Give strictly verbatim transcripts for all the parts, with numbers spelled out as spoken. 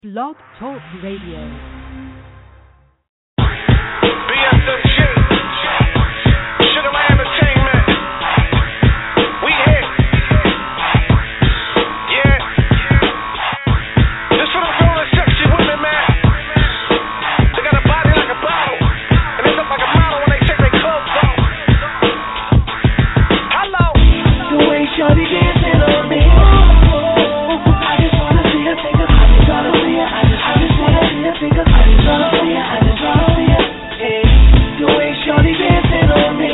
Blog Talk Radio. B S M G, Sugarland Entertainment. We here. Yeah. This for the grown and sexy women, man. They got a body like a bottle, and they look like a model when they take their clothes off. Hello. The way shorty dancing on me. I just wanna see her take a I just wanna see her. I just, I just wanna see her take a I just wanna see her. I just wanna see her. Hey, the way shorty dancing on me.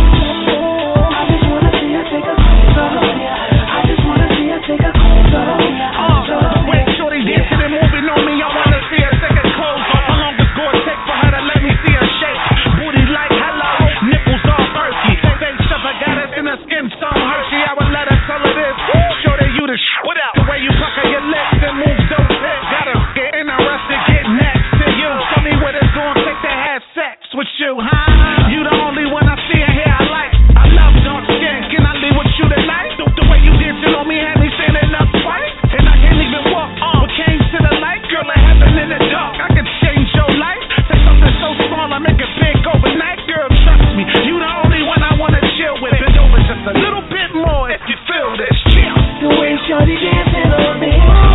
I just wanna see her take a I just wanna see her. I just wanna see her take a I just wanna see her. I just wanna see her. When shorty dancing and moving on me, I wanna see her take her clothes off. How long does gore take for her to let me see her shake? Booty like hello, nipples all thirsty. Say stuff I got us in her skin so hershey. I would let her tell her this. Shorty, you the sh. What up? The way you pucker your lips and move so quick. Got her get interested, get next to you. Tell me what it's gonna take to have sex with you, huh? You the only one I see in here I like. I love dark skin. Can I leave with you tonight? The, the way you dancing on me had me standing up twice. And I can't even walk on. What came to the light? Girl, it happened in the dark. I can change your life. Take something so small, I make it big overnight. Girl, trust me. You the only one I wanna chill with. Bend over just a little bit more if you feel this. Chill. The way shorty dancing on me.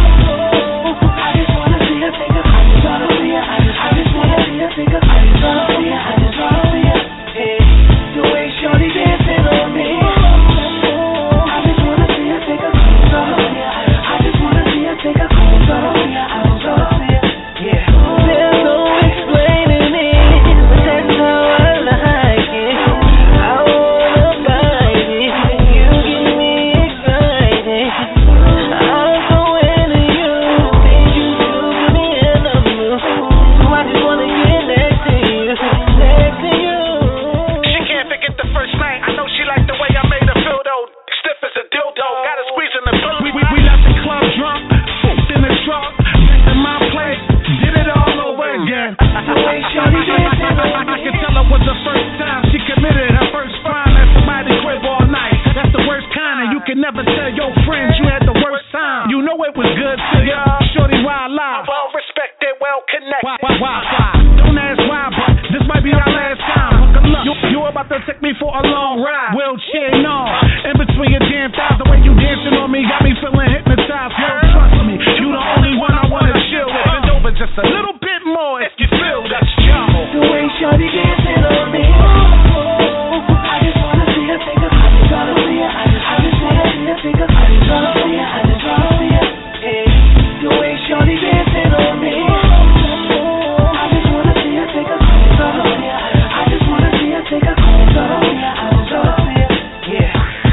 I just wanna see her take a I just wanna see her. I just, I just wanna see her take a I just wanna see her. I just wanna see her. Hey, the way shorty dancing on me. I just wanna see her take a I just wanna see her. I just wanna see her take a I just wanna see her. I just wanna see her. Yeah. There's no explaining it, but that's how I like it. I wanna bite it. You get me excited. I'll go into you. Think you do me in the mood. So I just wanna get next to you, next to you. She can't forget the first night. I know she liked the way I made her feel though. Stiff as a dildo. Got her squeezing the pillow. We, we, we left the club drunk, swooped in the truck, back to my place, did it all over again. The way shorty dancing on I can tell it was the first time she committed her first crime at somebody's crib all night. That's the worst kind, and you can never tell your friends you had the worst time. You know it was good to ya. Shorty, why lie? Well respected, well connected. Why, why, why, why? Don't ask why, but this might be our last time. Look, look, you, you about to take me for a long ride. Wheelchair on, in between your damn thighs. The way you dancing on me got me feeling hypnotized. Girl, trust me, you the only one I wanna chill with. Bend over just a little bit more if you feel that's trouble. the way shorty dancing on me. I just wanna see her take a I just wanna see her. I just, I just wanna see her take a I just wanna see her. I just wanna see her. Hey, the way shorty dancing on me. I just wanna see her take a I just wanna see her. I just wanna see her take a I just wanna see her. I just wanna see her. Yeah.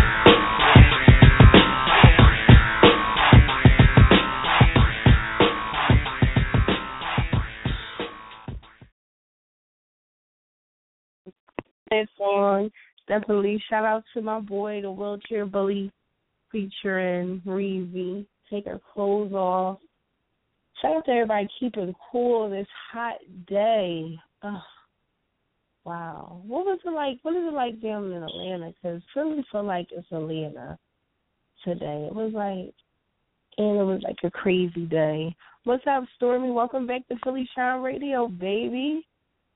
This song, definitely shout out to my boy, the wheelchair bully, featuring Reezy. Take her clothes off. Shout out to everybody keeping cool this hot day. Ugh. Wow. What was it like? What is it like down in Atlanta? Because Philly feel like it's Atlanta today. It was like, and it was like a crazy day. What's up, Stormy? Welcome back to Philly Shine Radio, baby.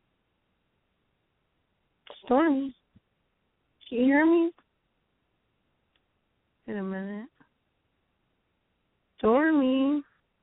Stormy, can you hear me? Wait a minute. Stormy.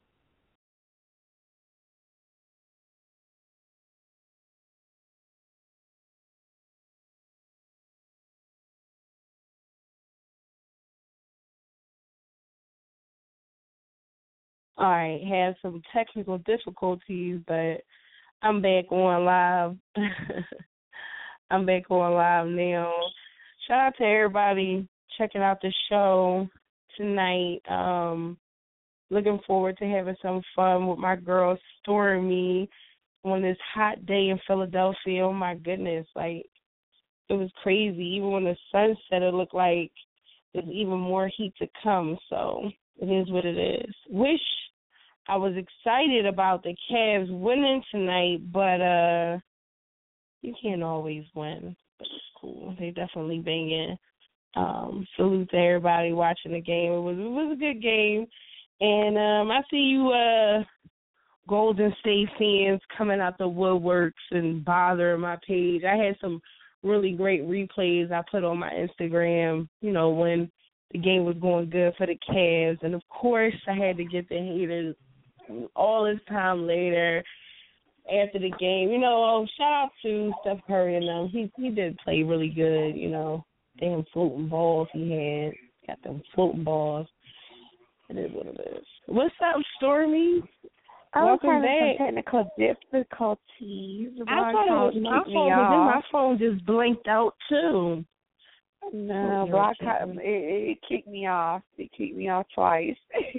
All right, had some technical difficulties, but I'm back on live. I'm back on live now. Shout out to everybody checking out the show tonight. Um, looking forward to having some fun with my girl Stormy on this hot day in Philadelphia. Oh my goodness, like it was crazy. Even when the sun set, it looked like there's even more heat to come. So it is what it is. Wish I was excited about the Cavs winning tonight, but uh. You can't always win, but it's cool. They definitely banging. Um, salute to everybody watching the game. It was it was a good game, and um, I see you uh Golden State fans coming out the woodworks and bothering my page. I had some really great replays I put on my Instagram, you know, when the game was going good for the Cavs. And, of course, I had to get the haters all this time later after the game. You know, shout out to Steph Curry and them. He, he did play really good, you know. Damn floating balls he had. Got them floating balls. It is what it is. What's up, Stormy? I was Welcome having back. some technical difficulties. I thought it was my phone, but then my phone just blinked out too. No, but I cut, it, it kicked me off. It kicked me off twice.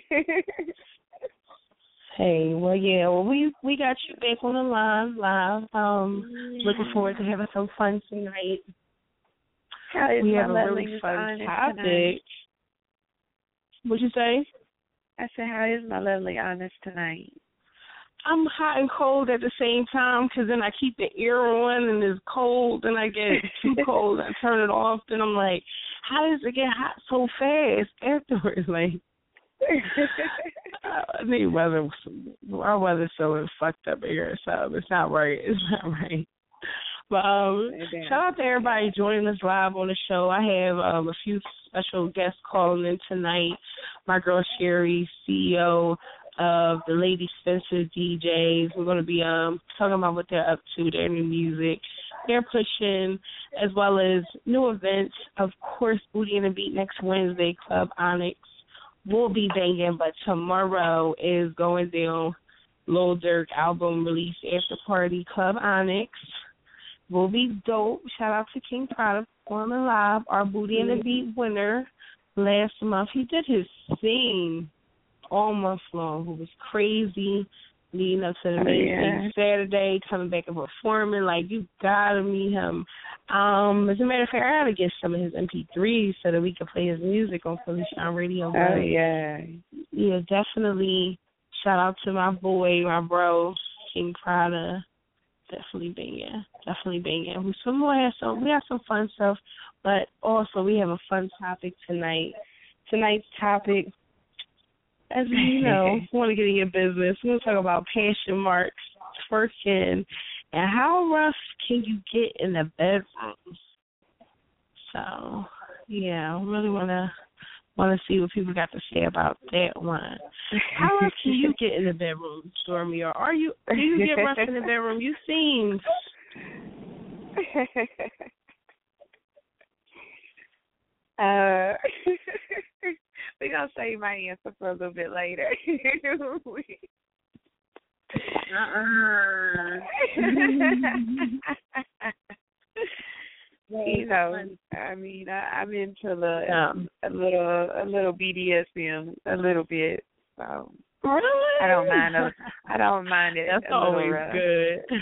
Hey, well, yeah, well, we we got you back on the line live. Um, looking forward to having some fun tonight. How is we my have a lovely really fun topic. Tonight? What'd you say? I said, how is my lovely honest tonight? I'm hot and cold at the same time because then I keep the air on and it's cold, and I get too cold. I turn it off, and I'm like, how does it get hot so fast afterwards? Like, I need weather. Our weather's so fucked up here, so it's not right. It's not right. But um, shout out to everybody joining us live on the show. I have um, a few special guests calling in tonight. My girl Sherry, C E O of the Lady Spencer D Js. We're going to be um talking about what they're up to, their new music, they're pushing, as well as new events. Of course, Booty and the Beat next Wednesday, Club Onyx will be banging, but tomorrow is going down. Lil Durk album release after party, Club Onyx will be dope. Shout out to King Prada on the live, our Booty and the Beat winner last month. He did his thing all month long. It was crazy leading up to the main oh, yeah. Saturday, coming back and performing. Like, you gotta meet him. Um, as a matter of fact, I gotta get some of his M P threes so that we can play his music on Philly Shine Radio. Oh, yeah. Yeah, definitely. Shout out to my boy, my bro, King Prada. Definitely banging. Definitely banging. We some more have some we have some fun stuff, but also we have a fun topic tonight. Tonight's topic, as you know, we want to get in your business. We're going to talk about passion marks, twerking, and how rough can you get in the bedroom. So, yeah, I really want to want to see what people got to say about that one. How rough can you get in the bedroom, Stormy? Or are you, do you get rough in the bedroom? You seem... uh, we're going to save my answer for a little bit later. uh-uh. You know, I mean, I, I'm into the um, a little, a little B D S M, a little bit. So really, I don't mind. A, I don't mind it. That's a always little good.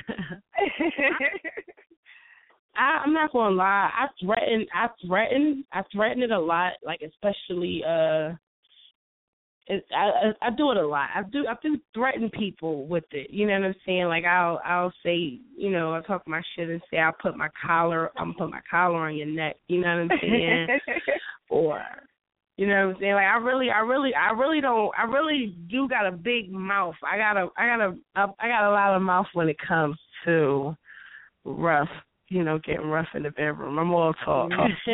I, I'm not gonna lie. I threaten. I threaten. I threaten it a lot. Like, especially uh. It, I, I I do it a lot. I do I do threaten people with it. You know what I'm saying? Like, I'll I'll say, you know, I talk my shit and say I'll put my collar I'm put my collar on your neck. You know what I'm saying? Or, you know what I'm saying? Like, I really I really I really don't I really do got a big mouth. I got a I got a I got a lot of mouth when it comes to rough. You know, getting rough in the bedroom. I'm all talk.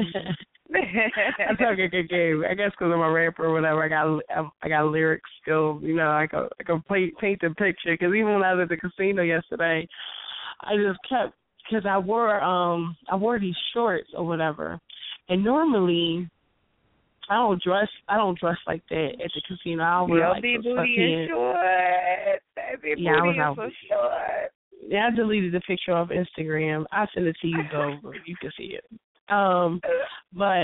I talk a good game. I guess because I'm a rapper or whatever. I got I got lyric skills. You know, I can I can play, paint the picture. Because even when I was at the casino yesterday, I just kept because I wore um I wore these shorts or whatever, and normally I don't dress I don't dress like that at the casino. I wear like be booty fucking, and shorts. Be yeah, I was out. for short. Yeah, I deleted the picture off Instagram. I'll send it to you though. You can see it. Um, but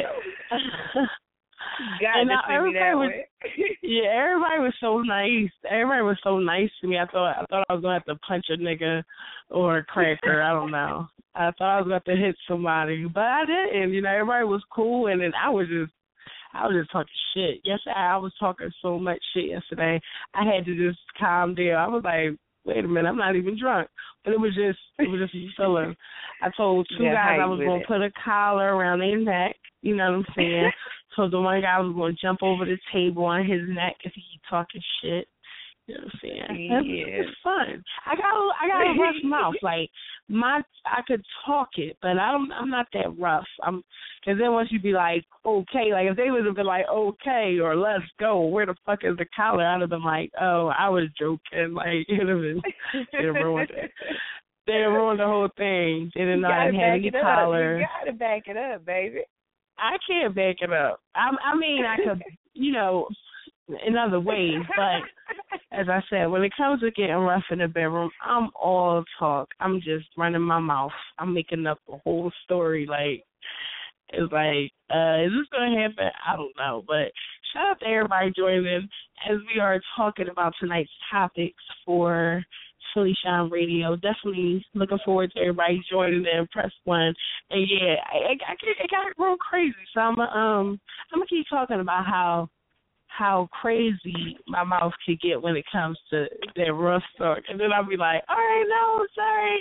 God, and I, everybody was, way. yeah, everybody was so nice. Everybody was so nice to me. I thought I thought I was gonna have to punch a nigga or a cracker. I don't know. I thought I was gonna have to hit somebody, but I didn't. You know, everybody was cool, and then I was just. I was just talking shit. Yesterday, I was talking so much shit yesterday. I had to just calm down. I was like, wait a minute, I'm not even drunk. But it was just, it was just feeling. I told two yeah, guys I was going to put a collar around their neck. You know what I'm saying? So the one guy was going to jump over the table on his neck if he keep talking shit. You know what I'm saying? Yeah. It's, it's fun. I got a, I got a rough mouth. Like my, I could talk it, but I'm I'm not that rough. I'm, because then once you be like, okay, like if they would have been like, okay, or let's go, where the fuck is the collar? I'd have been like, oh, I was joking. Like it would have been, it ruined it. They ruined the whole thing. They did not have any collar. You gotta back it up, baby. I can't back it up. I, I mean, I could, you know, in other ways, but as I said, when it comes to getting rough in the bedroom, I'm all talk. I'm just running my mouth. I'm making up a whole story. Like, it's like, uh, is this going to happen? I don't know. But shout out to everybody joining in as we are talking about tonight's topics for Philly Shine Radio. Definitely looking forward to everybody joining in. Press one. And yeah, I, I, it got real crazy. So I'm, um, I'm going to keep talking about how how crazy my mouth could get when it comes to that rough talk. And then I'll be like, all right, no, sorry.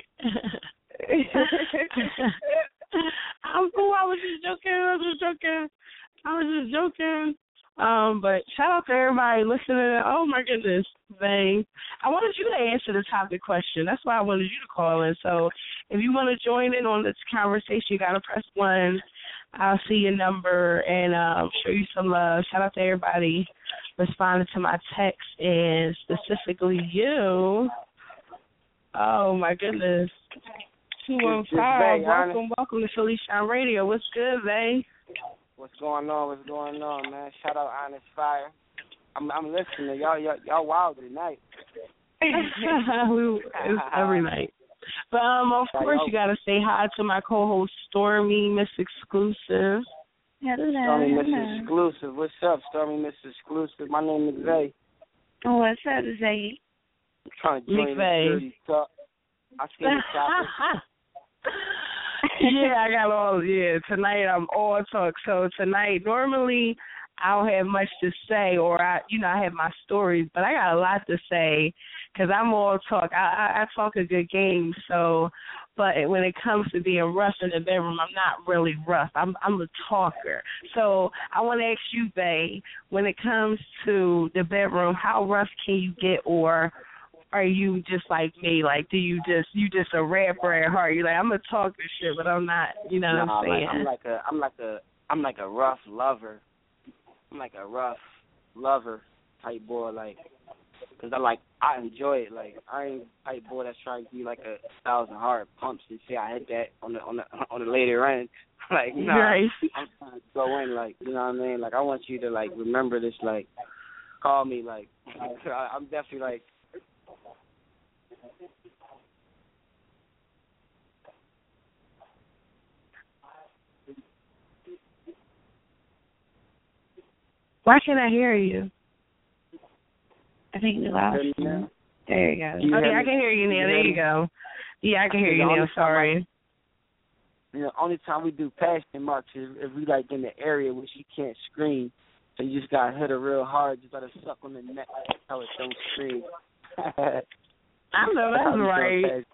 I'm cool. I was just joking. I was just joking. I was just joking. Um, but shout out to everybody listening. Oh, my goodness, Vane. I wanted you to answer the topic question. That's why I wanted you to call in. So if you want to join in on this conversation, you got to press one. I'll see your number and um, show you some love. Shout out to everybody responding to my text and specifically you. Oh, my goodness. two one five, welcome, welcome to Philly Shine Radio. What's good, Vane? What's going on? What's going on, man? Shout out Honest Fire. I'm I'm listening. Y'all y'all, y'all wild tonight. we, it's every night. But um, of course, you gotta say hi to my co-host Stormy, Miss Exclusive. Hello. Stormy, Miss Exclusive. What's up, Stormy, Miss Exclusive? My name is Zay. Oh, what's up, Zay? I'm trying to join the dirty talk. I see the topic. Yeah, I got all. Yeah, tonight I'm all talk. So tonight, normally I don't have much to say, or I, you know, I have my stories, but I got a lot to say because I'm all talk. I, I, I talk a good game. So, but when it comes to being rough in the bedroom, I'm not really rough. I'm I'm a talker. So I want to ask you, Bae, when it comes to the bedroom, how rough can you get, or are you just like me? Like, do you just you just a rapper at heart? You're like, I'm gonna talk this shit, but I'm not. You know what no, I'm saying? Like, I'm like a I'm like a I'm like a rough lover. I'm like a rough lover type boy, like, cause I like I enjoy it. Like, I ain't type boy that's trying to be like a thousand hard pumps and say I hit that on the on the on the later end. Like, no, nah, right. I'm trying to go in, like, you know what I mean? Like, I want you to like remember this, like, call me, like, I'm definitely like. Why can't I hear you? I think you lost me. There you go. You okay, I can hear you now. There you go. Yeah, I can hear you now. Sorry. You know, only time we do passion marks is if we like in the area which you can't scream, so you just gotta hit it real hard. You gotta suck on the neck so it don't scream. I know that's right.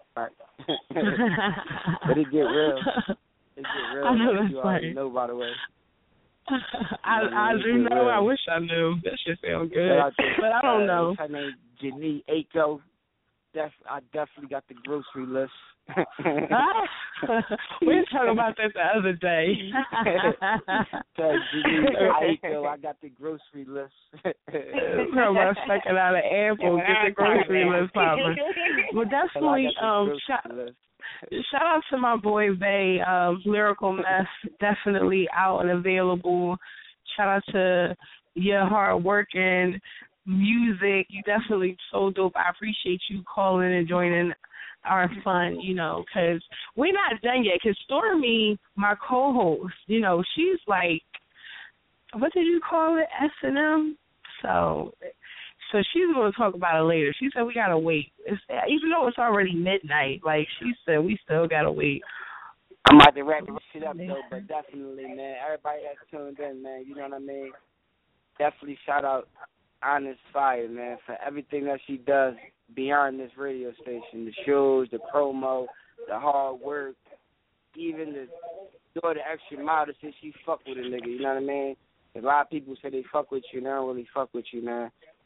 But it get real. It get real. I know that's you already right. know, by the way. I I do know. I wish I knew. That shit sound good, but I don't know. Her name Janae Aiko. Def, I definitely got the grocery list. We were talking about that the other day. Janae Aiko, I got the grocery list. Talking about sucking out an apple, get the grocery list popping. Well, definitely, um, shout, shout out to my boy Bay, um, Lyrical Mess, definitely out and available. Shout out to your hard work and music. You definitely so dope. I appreciate you calling and joining our fun, you know, because we're not done yet. Because Stormy, my co-host, you know, she's like, what did you call it, S and M? So, so she's going to talk about it later. She said we got to wait. It's, even though it's already midnight, like she said, we still got to wait. I'm about to wrap this shit up, though, but definitely, man, everybody that's tuned in, man, you know what I mean? Definitely shout out Honest Fire, man, for everything that she does beyond this radio station, the shows, the promo, the hard work, even the go the extra mile to say she fuck with a nigga, you know what I mean? A lot of people say they fuck with you, they don't really fuck with you, man.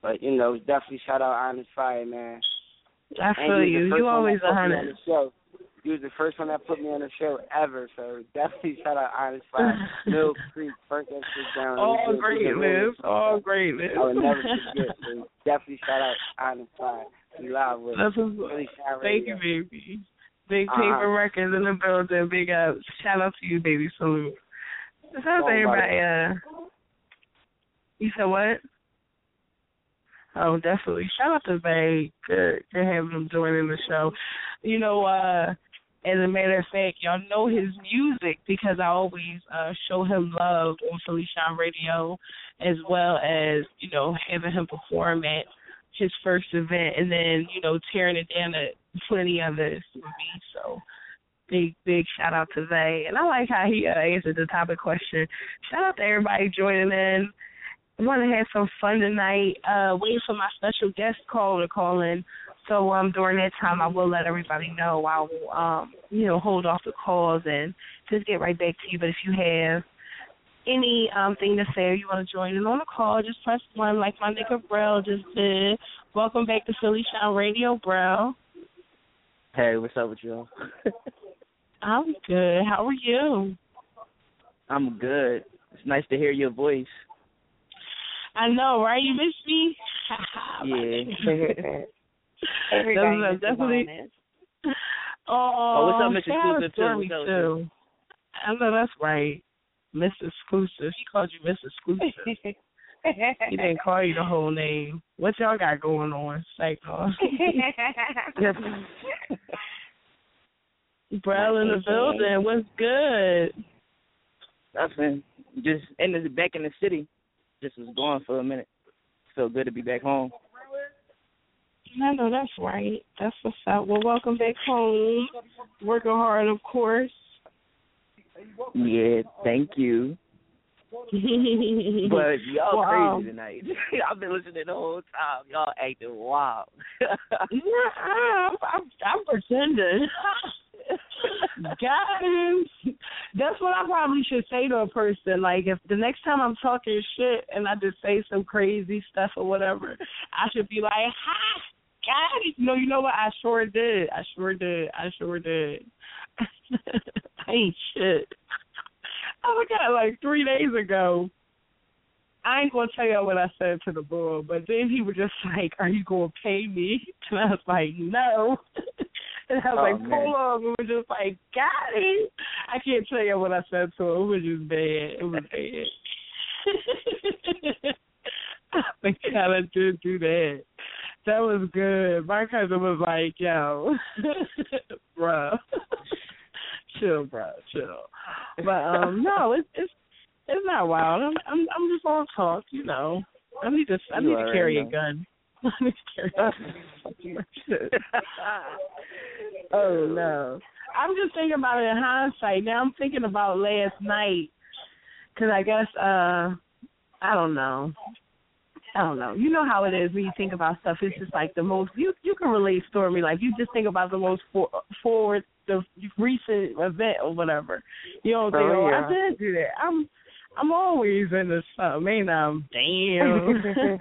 But, you know, definitely shout out Honest Fire, man. I And feel you. you. Was You always a a hundred. You was the first one that put me on the show ever, so definitely shout out Honest Fire. Mill Creek, first that shit down. All greatness. All greatness. I would never forget. So definitely shout out Honest Fire. We live with That's it. Really Thank you, baby. Big uh-huh. Paper Records in the building. Big up. Shout out to you, baby. Salute. Shout out to everybody. Uh, you said what? Oh, definitely. Shout out to Bay. Good, good having him joining the show. You know, uh, as a matter of fact, y'all know his music because I always uh, show him love on Philly Shine Radio, as well as, you know, having him perform at his first event and then, you know, tearing it down at plenty others with me. So big, big shout out to Zay. And I like how he uh, answered the topic question. Shout out to everybody joining in. I want to have some fun tonight. Uh, waiting for my special guest call to call in. So um, during that time, I will let everybody know. I will, um, you know, hold off the calls and just get right back to you. But if you have any um, thing to say or you want to join in on the call, just press one like my nigga Brell just did. Welcome back to Philly Shine Radio, Brell. Hey, what's up with y'all? I'm good. How are you? I'm good. It's nice to hear your voice. I know, right? You miss me? Yeah. Everybody That's, misses definitely. on Oh, oh, what's up, Miss say hi to Exclusive, too? Stormy, What's up, too. I know that's right. Miss Exclusive. He called you Miss Exclusive. He didn't call you the whole name. What y'all got going on? Psych on. Brell in the building. What's good? Nothing. Just in the, back in the city. Just was gone for a minute. Felt good to be back home. I know that's right. That's what's up. Well, welcome back home. Working hard, of course. Yeah, thank you. But y'all wow. crazy tonight. I've been listening the whole time. Y'all acting wild. yeah, I'm, I'm, I'm pretending. Guys, that's what I probably should say to a person. Like, if the next time I'm talking shit and I just say some crazy stuff or whatever, I should be like, ha, guys. No, you know what? I sure did. I sure did. I sure did. I ain't shit. I forgot, like, three days ago. I ain't going to tell y'all what I said to the bull, but then he was just like, are you going to pay me? And I was like, no. And I was oh, like, man. pull up. It was just like, got it. I can't tell you what I said to him. It was just bad. It was bad. I think I did do that. That was good. My cousin was like, yo, bruh. Chill, bro. Chill. But, um, no, it's, it's, it's not wild. I'm, I'm, I'm just on talk, you know. I need to, I need to carry know. a gun. I need to carry a gun. Oh, no. I'm just thinking about it in hindsight. Now I'm thinking about last night because I guess, uh, I don't know. I don't know. You know how it is when you think about stuff. It's just like the most, you you can relate Stormy. Like, you just think about the most for, forward, the recent event or whatever. You don't think, oh, yeah. I did do that. I'm I'm always into something, ain't I? Damn.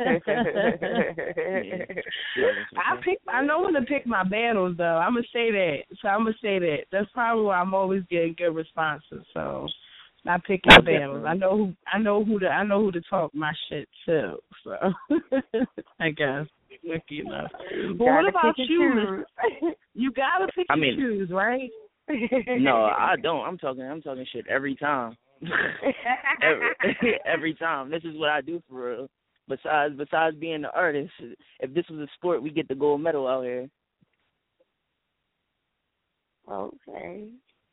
I pick. I know when to pick my battles, though. I'm gonna say that. So I'm gonna say that. That's probably why I'm always getting good responses. So I pick my battles. I know who. I know who to. I know who to talk my shit to. So I guess. Lucky enough. But what about you? You gotta pick I and mean, choose, right? No, I don't. I'm talking. I'm talking shit every time. every, every time. This is what I do for real. Besides, besides being the artist, if this was a sport, we get the gold medal out here. Okay.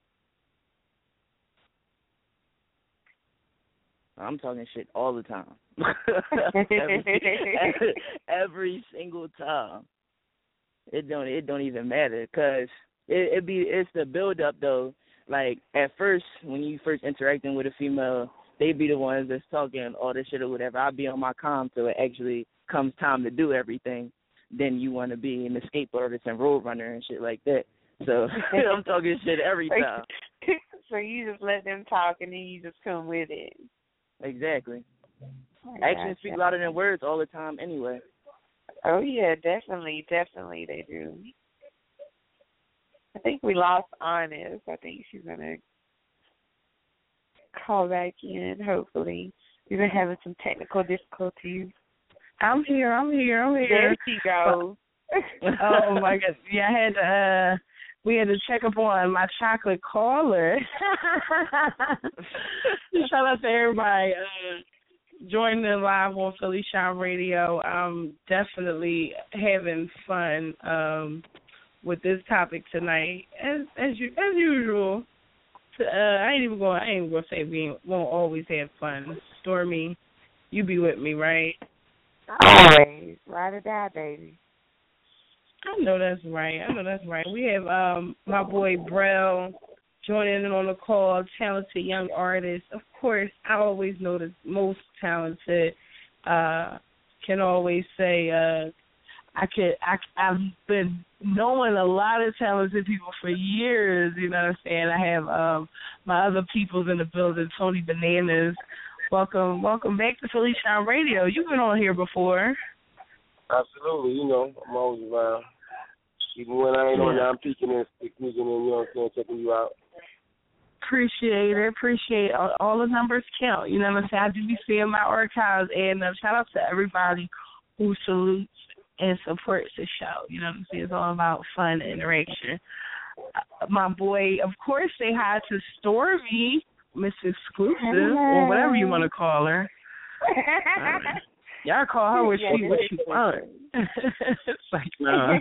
I'm talking shit all the time. every, every, every single time. It don't. It don't even matter, cause it, it be. It's the build up though. Like, at first, when you first interacting with a female, they be the ones that's talking all this shit or whatever. I'll be on my calm till it actually comes time to do everything. Then you want to be in the skateboardist and road runner and shit like that. So I'm talking shit every time. So you just let them talk and then you just come with it. Exactly. Oh, Actions gotcha. speak louder than words all the time anyway. Oh yeah, definitely, definitely they do. I think we lost Honest. I think she's gonna call back in. Hopefully, we've been having some technical difficulties. I'm here. I'm here. I'm here. There she goes. Oh my God! Yeah, I had to. Uh, we had to check up on my chocolate caller. Shout out to everybody uh, joining in live on Philly Shine Radio. I'm definitely having fun um, with this topic tonight, as as, you, as usual. Uh, I ain't even going. I ain't even gonna say we ain't, won't always have fun. Stormy, you be with me, right? Always, ride or die, baby. I know that's right. I know that's right. We have um my boy Brell joining in on the call, talented young artist. Of course, I always know the most talented. Uh, can always say uh, I could. I I've been knowing a lot of talented people for years. You know what I'm saying? I have um my other peoples in the building, Tony Bananas. Welcome, welcome back to Philly Shine Radio. You've been on here before. Absolutely, you know, I'm always around. Even when I ain't yeah. on there, I'm peeking and sneaking in, you know what I'm saying, checking you out. Appreciate it, appreciate it. All, all the numbers count, you know what I'm saying? I do be seeing my archives, and uh, shout out to everybody who salutes and supports the show. You know what I'm saying? It's all about fun and interaction. Uh, my boy, of course, say hi to Stormy, Miss Exclusive, or whatever you want to call her. Uh, Y'all call her what she what she want. It's like, no.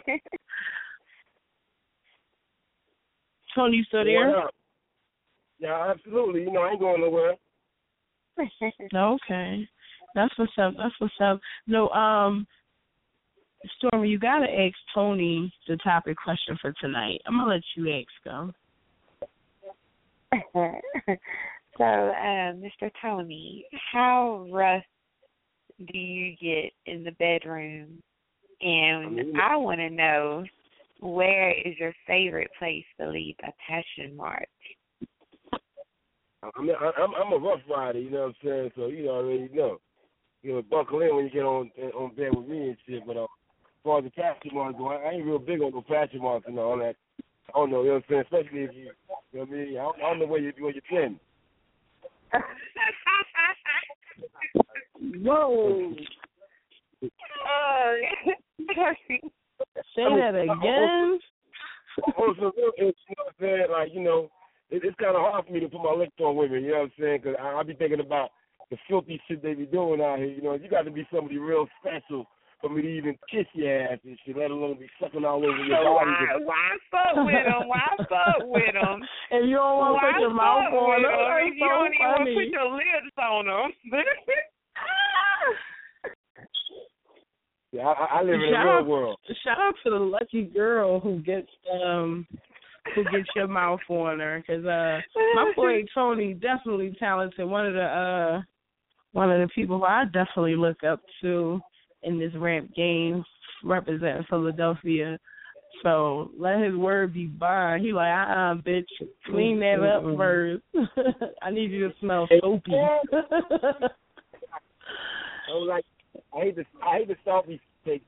Tony, you still there? Yeah, yeah, absolutely. You know, I ain't going nowhere. Okay. That's what's up. That's what's up. No, um, Stormy, you got to ask Tony the topic question for tonight. I'm going to let you ask him. So, uh, Mister Tony, how rough do you get in the bedroom? And I want to know, where is your favorite place to leave a passion mark? I mean, I, I'm, I'm a rough rider, you know what I'm saying? So you already know. You know, buckle in when you get on on bed with me and shit. But uh, as far as the passion marks go, I, I ain't real big on the passion marks and all that. I don't know, you know what I'm saying? Especially if you, you know what I mean? I don't, I don't know where, you, where you've been. Whoa. Say that again. Oh, so, you know what I'm saying? Like, you know, it, it's kind of hard for me to put my lips on women, you know what I'm saying? Because I, I be thinking about the filthy shit they be doing out here. You know, you got to be somebody real special for me to even kiss your ass and shit, let alone be sucking all over your so body. Why, why fuck with them? Why fuck with them? If you don't want to put your mouth on them, if you so don't even want to funny. put your lips on them. Yeah, I, I live in shout the real out, world. Shout out to the lucky girl who gets um who gets your mouth on her, because uh my boy Tony definitely talented. One of the uh one of the people who I definitely look up to in this rap game, representing Philadelphia. So let his word be bond. He like, uh uh bitch, clean that up mm-hmm. first. I need you to smell soapy. Oh, like I hate the I hate the salty taste.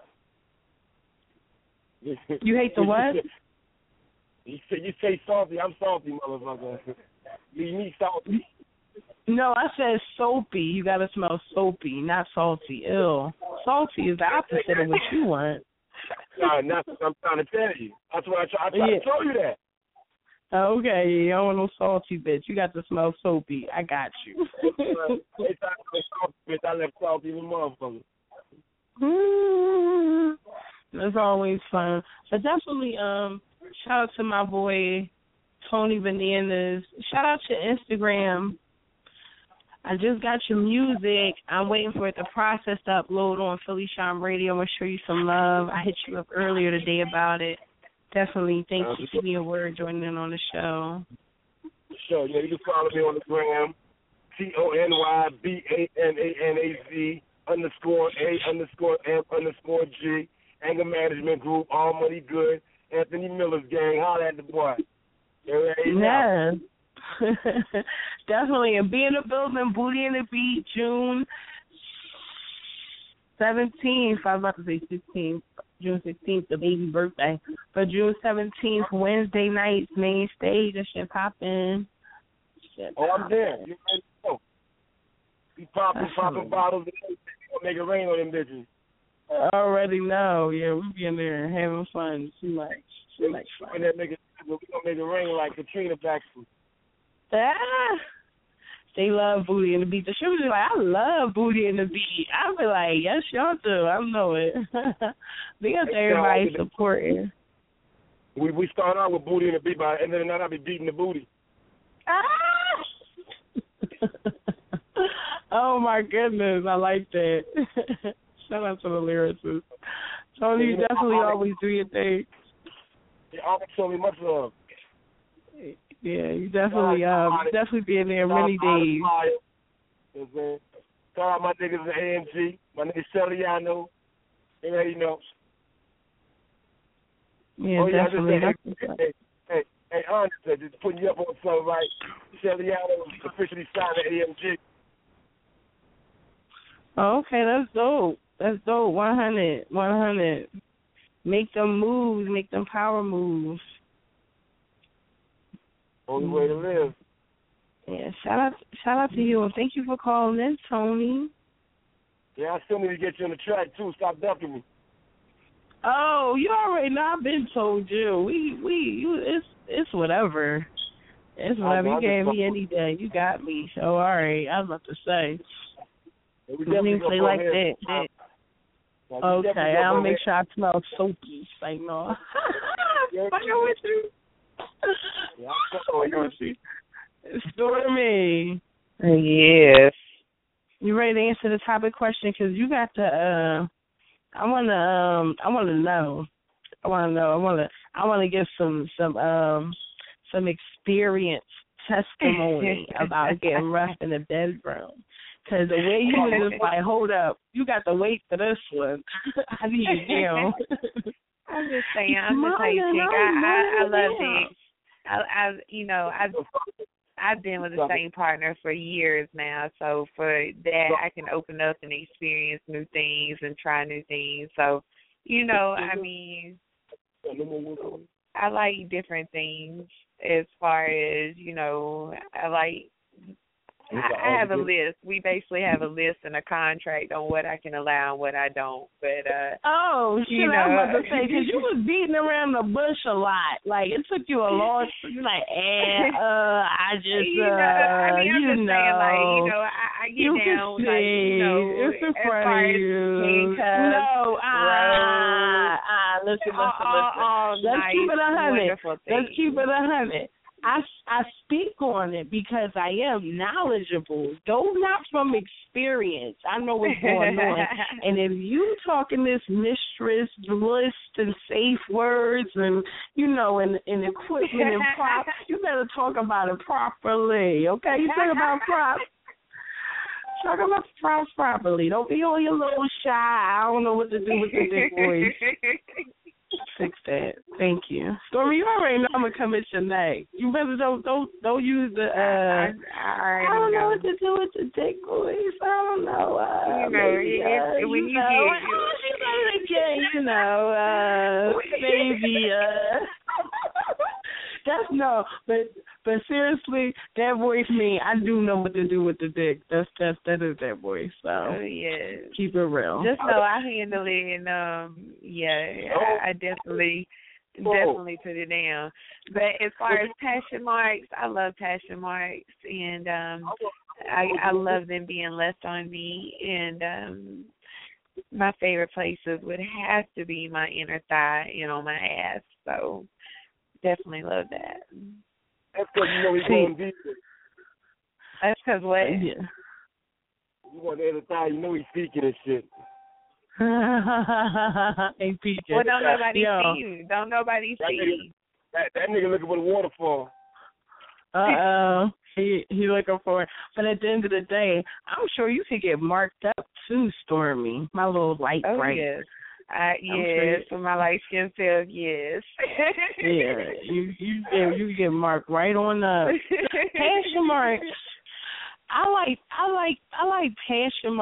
You hate the what? You say you say salty. I'm salty, motherfucker. Leave me salty. No, I said soapy. You gotta smell soapy, not salty. Ew. Salty is the opposite of what you want. No, that's what I'm trying to tell you. That's what I try, I try yeah. to show you that. Okay, you don't want no salty bitch. You got to smell soapy. I got you. It's not salty bitch. I left salty the motherfucker. Mm, that's always fun. But definitely, um, shout out to my boy Tony Bananas. Shout out to Instagram. I just got your music. I'm waiting for it to process to upload on Philly Shine Radio. I'm going to show you some love. I hit you up earlier today about it. Definitely. Thank uh, you for giving me a word joining in on the show. Sure. Yeah, you can follow me on the gram. T O N Y B A N A N A Z underscore A underscore M underscore G. Anger Management Group. All Money Good. Anthony Miller's gang. Holla at the boy. Yeah. Definitely. And be in the building. Booty in the Beat. June seventeenth, I was about to say sixteenth, June sixteenth, the baby birthday. But June seventeenth, Wednesday nights, main stage, that shit popping. Oh, I'm there. You ready to go? We popping, popping bottles. We gonna make it rain on them bitches. I already know. Yeah, we be in there having fun. She like, she like fun. That nigga, we gonna make it rain like Katrina Baxter. Ah, they love Booty and the Beat. The show was like, I love Booty and the Beat. I be like, yes, y'all do. I know it. Because everybody supporting. We we start out with Booty and the Beat, by the end of the night I'll be beating the booty. Ah! Oh my goodness, I like that. Shout out to the lyricists. Tony, you definitely always do your thing. You always show me much love. Yeah, you definitely um definitely be in there many days. You know Shout out my niggas at A M G, my nigga Celiano. You already know. Yeah, oh, definitely. Yeah, hey, hey, hey, hey, honest, just putting you up on something right. Celiano officially signed at A M G. Oh, okay, that's dope. That's dope. one hundred, one hundred. Make them moves, make them power moves. Only way to live. Yeah, shout out, shout out to you, and thank you for calling in, Tony. Yeah, I still need to get you on the track too. Stop ducking me. Oh, you already know. I've been told you. We, we, you. It's, it's whatever. It's whatever. You gave me any day. You got me. So all right. I was about to say. We We didn't play like that. that. Now, Okay, I'll make sure I smell soapy. Like no. Fucking with you. Yeah, I'm with you. Stormy. Yes. You ready to answer the topic question? Because you got the. Uh, I wanna. Um. I wanna know. I wanna know. I wanna. I wanna get some. Some. Um. Some experience testimony about getting rough in the bedroom. Because the way you was just like, hold up, you got to wait for this one. I need you know. I'm just saying, I'm just saying, chick. I, I, I love it. I, I, you know, I've, I've been with the same partner for years now, so for that, I can open up and experience new things and try new things. So, you know, I mean, I like different things as far as, you know, I like. I have a list. We basically have a list and a contract on what I can allow and what I don't. But uh, oh, shit! You know, I was about to say because you was beating around the bush a lot. Like it took you a long. You're like, eh, uh, I just, you know, uh, I mean, I'm you just know, saying, like, you know, I, I get you down, can like, see, you know, it's in as front far of as you. handcuffs, No, ah, ah, listen, listen, all, listen. all Let's nice, keep it a hundred. things. Let's keep it a hundred. I, I speak on it because I am knowledgeable, though not from experience. I know what's going on. And if you talking this mistress list and safe words and, you know, and, and equipment and props, you better talk about it properly, okay? You talk about props. Talk about the props properly. Don't be on your little shy, I don't know what to do with the big voice. Fix that. Thank you. Stormy, you already know I'm gonna come at your neck. You better don't don't don't use the uh I, I, I don't know. know what to do with the dick voice. I don't know. Uh you know, maybe, it, uh, when you you know, get oh, she better get, you know, uh maybe uh that's no, but but seriously, that voice mean I do know what to do with the dick. That's that's that is that voice. So oh, yeah. Keep it real. Just know I handle it, and um, yeah, I, I definitely, definitely put it down. But as far as passion marks, I love passion marks, and um, I I love them being left on me. And um, my favorite places would have to be my inner thigh and on my ass. So definitely love that. That's because you know he's going deeper. That's because what? Yeah. You want the other thigh, you know he's speaking and shit. Ain't peeking. Well, don't nobody Yo. see you. Don't nobody that see nigga, you. that, that nigga looking for the waterfall. Uh-oh. He he looking for it. But at the end of the day, I'm sure you could get marked up too, Stormy. My little light Oh, bright. yes. Uh, yes, sure for my light skin self, yes. Yeah, you you get you get marked right on up. Passion marks. I like I like I like passion marks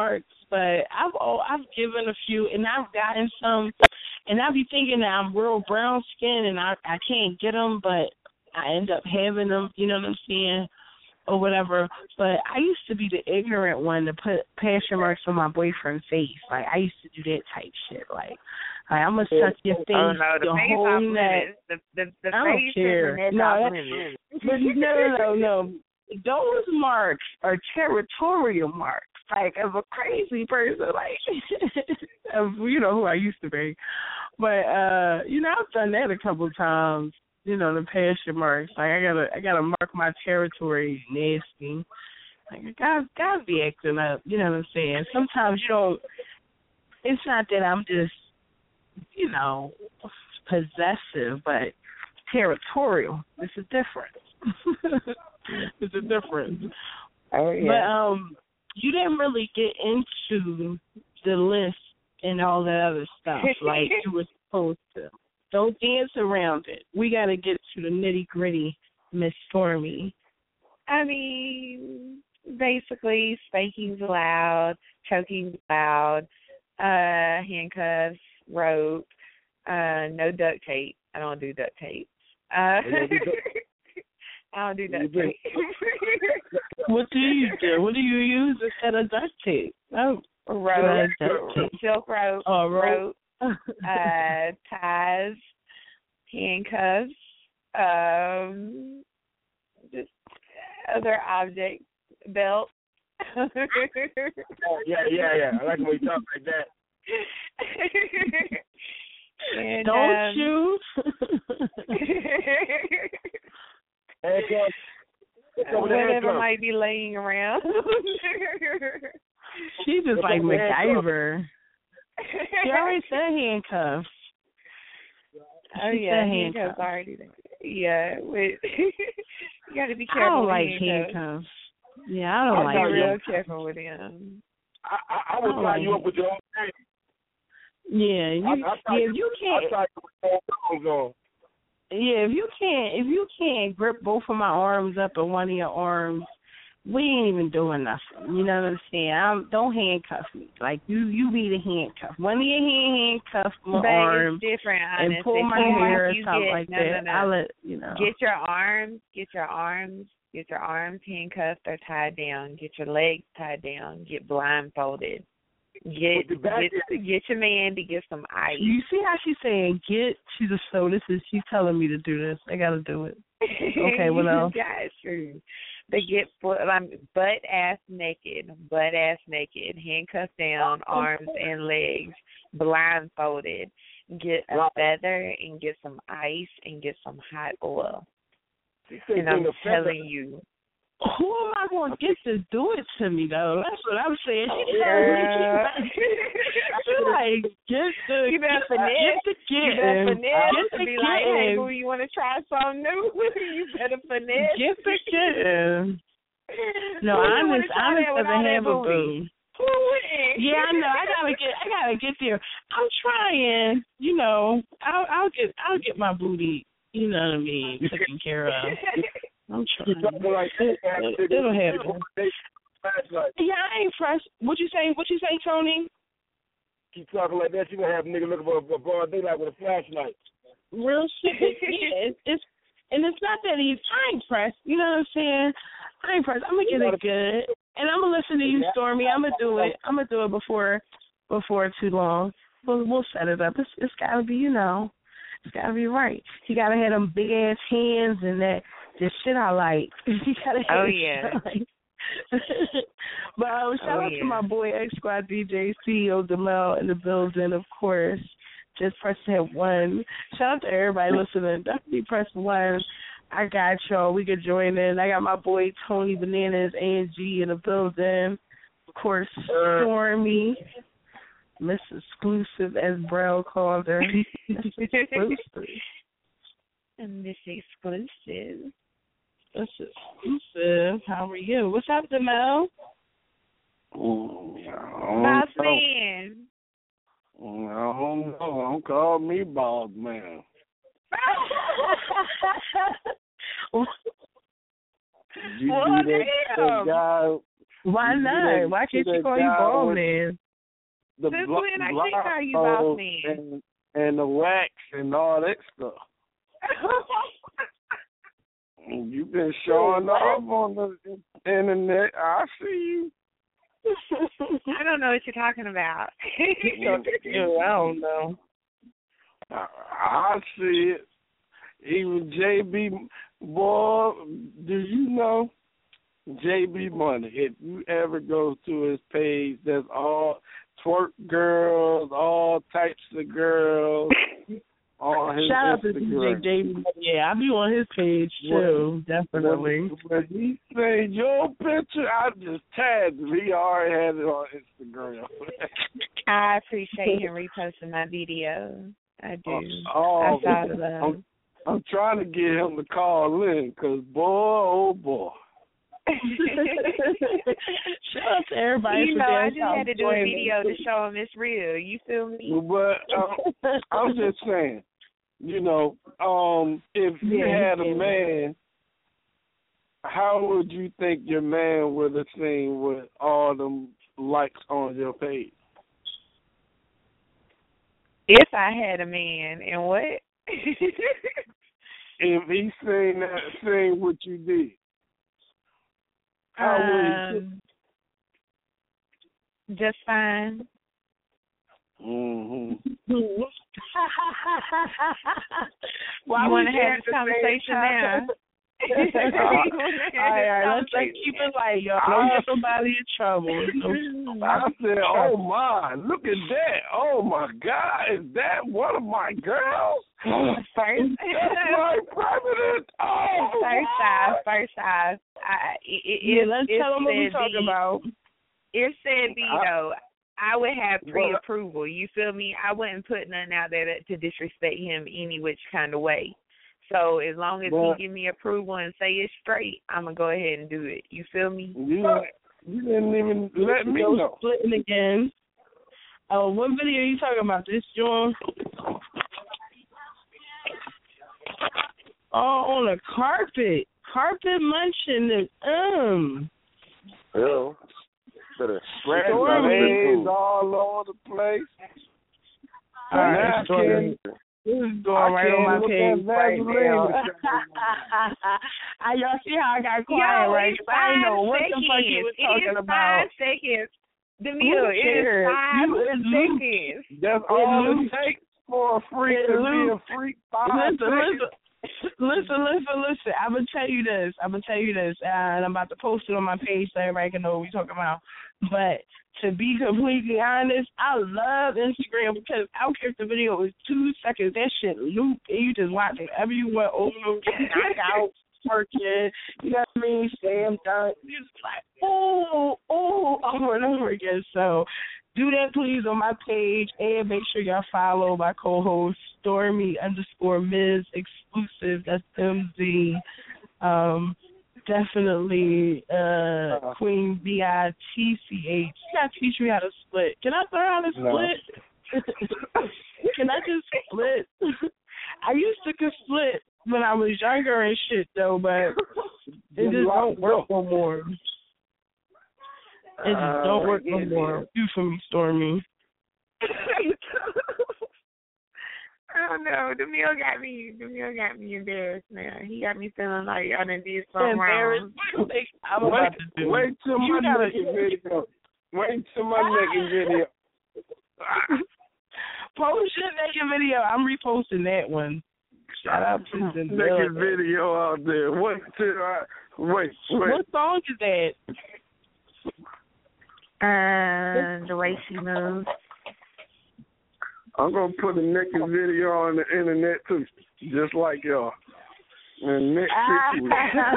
but I've oh, I've given a few, and I've gotten some, and I be thinking that I'm real brown skin, and I I can't get them, but I end up having them. You know what I'm saying? Or whatever, but I used to be the ignorant one to put passion marks on my boyfriend's face. Like, I used to do that type shit. Like, like I'm going to touch your face, oh, no, the your face whole off neck. The, the, the I don't face care. is the No, off that, limits. but no, no, no. Those marks are territorial marks. Like, of a crazy person, like, of, you know, who I used to be. But, uh, you know, I've done that a couple times. You know, the passion marks. Like, I gotta, I gotta mark my territory nasty. Like, I gotta, gotta be acting up. You know what I'm saying? Sometimes you don't. It's not that I'm just, you know, possessive, but territorial. It's a difference. It's a difference. Oh yeah. But um, you didn't really get into the list and all that other stuff like you were supposed to. Don't dance around it. We got to get to the nitty gritty, Miss Stormy. I mean, basically, spanking's allowed, choking's allowed, uh, handcuffs, rope, uh, no duct tape. I don't do duct tape. Uh, I don't do duct tape. What do you do? What do you use instead of duct tape? Oh, rope, duct tape. silk rope, oh, rope. rope. uh, ties, handcuffs, um, just other objects, belt. Oh, yeah, yeah, yeah. I like when you talk like that. and, Don't um, you? Handcuffs. Whatever might be laying around. She just like MacGyver. She already said handcuffs. Oh She yeah, said handcuffs handcuffs. already there. Yeah, wait. You got to be I careful. don't with like handcuffs. handcuffs. Yeah, I don't I'm like real handcuffs. careful with them. I, I, I would I tie like you up with your own thing. Yeah, you, I, I tie yeah, if you I can't, tie you with your own thongs on. yeah, if you can't, if you can't grip both of my arms up and one of your arms, we ain't even doing nothing. You know what I'm saying? I'm, don't handcuff me. Like you, you be the handcuff. One of your hand handcuff my But arm it's different, and honest. pull If my you want, hair or you something get, like no, that. No, no. I let you know. Get your arms, get your arms, get your arms handcuffed or tied down. Get your legs tied down. Get blindfolded. Get get, get your man to get some ice. You see how she's saying get? She's a so this is she's telling me to do this. I gotta do it. Okay, what else? Got you. They get butt, um, butt ass naked, butt ass naked, handcuffed down, arms and legs, blindfolded. Get a feather and get some ice and get some hot oil. And I'm telling you. Who am I going to get to do it to me, though? That's what I'm saying. She Yeah. She's like, get the, You better get, finesse. get the You getting. better finesse Get to the be like, hey, getting. boo, you want to try something new? You better finesse. Get the getting. No, Who honest, wanna try honest that with doesn't all that have a booty? boo. Who wouldn't? Yeah, I know. I gotta get. I gotta get there. I'm trying. You know, I'll, I'll get. I'll get my booty. You know what I mean? Taken care of. I'm trying. Like it, it, it'll happen. Yeah, I ain't fresh. What you say? What you say, Tony? Keep talking like that, you're gonna have a nigga looking for a broad daylight with a flashlight. Real shit. Yeah, it's, it's and it's not that easy. I ain't pressed. You know what I'm saying? I ain't pressed. I'm gonna get it good, and I'm gonna listen to you, Stormy. I'm gonna do it. I'm gonna do it before before too long. We'll we'll set it up. It's it's gotta be, you know, it's gotta be right. You gotta have them big ass hands and that the shit I like. You gotta have Oh, the yeah. shit I like. But um, shout Oh, out yeah. to my boy X Squad D J C E O Demel in the building, of course. Just press hit one. Shout out to everybody listening. Definitely press one. I got y'all. We could join in. I got my boy Tony Bananas A G in the building. Of course, Stormy, Miss Exclusive, as Brell called her. Miss Exclusive. And this exclusive. That's exclusive. How are you? What's up, Demel? Boss man. I don't know. Don't call me boss man. You Well, be that, that damn. guy. Why You not? that- Why can't that you call you guy ball with man? The Since blo- when I can't call you boss blindfold man? and, and the wax and all that stuff. You've been showing off on the internet. I see you. I don't know what you're talking about. I don't know. I, I see it. Even J B, boy, do you know J B Money? If you ever go to his page, there's all twerk girls, all types of girls on his Shout out to Instagram. D J J B. Yeah, I be on his page too, definitely. When, when he said your picture, I just tagged him. He already had it on Instagram. I appreciate him reposting my video. I do. Oh, I saw the love. I'm, I'm trying to get him to call in, because boy, oh boy. Shout out to everybody. You for know, I their just had to do a enjoyment. video to show him it's real. You feel me? But uh, I'm just saying, you know, um, if you Yeah, had a yeah. man, how would you think your man would have seen with all them likes on your page? If I had a man, and what? If he seen that, seen what you did, how would um, just fine. he? Mm-hmm. Why You we want to have there at this the same conversation time? now? all right, all right, let's, let's keep it light, y'all. Don't get nobody in trouble. No, I said, oh my, look at that. Oh my God, is that one of my girls? First, That's my president. Oh, first wow. off, first off, I, it, it, yeah, it, let's it tell them what we said talking be- about. It said be I- though. I would have Well- pre-approval. You feel me? I wouldn't put nothing out there to, to disrespect him any which kind of way. So as long as But- he give me approval and say it's straight, I'm gonna go ahead and do it. You feel me? You, you didn't even let me Yo, know. splitting again. Oh, what video are you talking about? This, John? Oh, on the carpet. Carpet munching. Um. Ew. Better Spread Stormy. legs all over the place. All right, Now I Stormy. can't- This is going I right on my can't look page at right Vaseline. now. I, y'all see how I got quiet, Yo, right? it's 'Cause I didn't know five what the fuck you seconds. was It talking is about. five seconds. Demille, it is cares? five You is loose. seconds. That's It all loose. it takes for a freak It to be loose. a freak. Five Listen, seconds. listen. Listen, listen, listen. I'm gonna tell you this. I'm gonna tell you this, and I'm about to post it on my page so everybody can know what we're talking about. But to be completely honest, I love Instagram because I don't care if the video is two seconds. That shit loop, and you just watch it whenever you want, over and over, knock out, working. You know what I mean? Slam dunk. You're just like, oh, oh, over and over again. So do that, please, on my page, and make sure y'all follow my co-host, Stormy underscore Miz Exclusive. That's M Z. Um, definitely uh, Queen B I T C H. You got to teach me how to split. Can I learn how to No. split? Can I just split? I used to could split when I was younger and shit, though, but it just don't work no more. It just don't work no more. Do for me, Stormy. I don't know. Demille got me. Demille got me embarrassed now. He got me feeling like I done did something Embarrassed? wrong. I'm about to do. Wait till You my gotta- naked video. Wait till my naked video. Post your naked video. I'm reposting that one. Shout out to the Naked video out there. Wait till I wait, wait. What song is that? Uh, the way she moves. I'm gonna put a naked video on the internet too, just like y'all. And next week,